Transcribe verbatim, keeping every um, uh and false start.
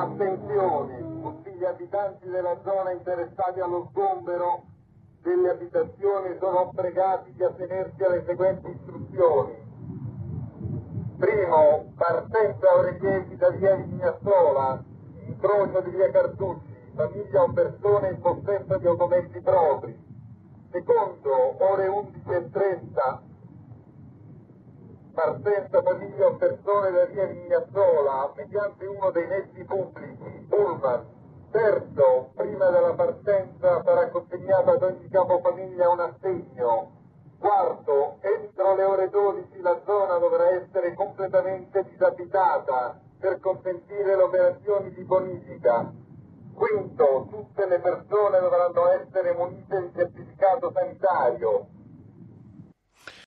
Attenzione, tutti gli abitanti della zona interessati allo sgombero delle abitazioni sono pregati di attenersi alle seguenti istruzioni. Primo, partenza ore dieci da via Vignassola, incrocio di via Carducci, famiglia o persone in possesso di automezzi propri. Secondo, ore undici e trenta, partenza famiglia o persone da via Vignassola mediante uno dei mezzi pubblici, pullman. Terzo, prima della partenza sarà consegnata ad ogni capofamiglia un assegno. Quarto, entro le ore dodici la zona dovrà essere completamente disabitata per consentire le operazioni di bonifica. Quinto, tutte le persone dovranno essere munite di certificato sanitario.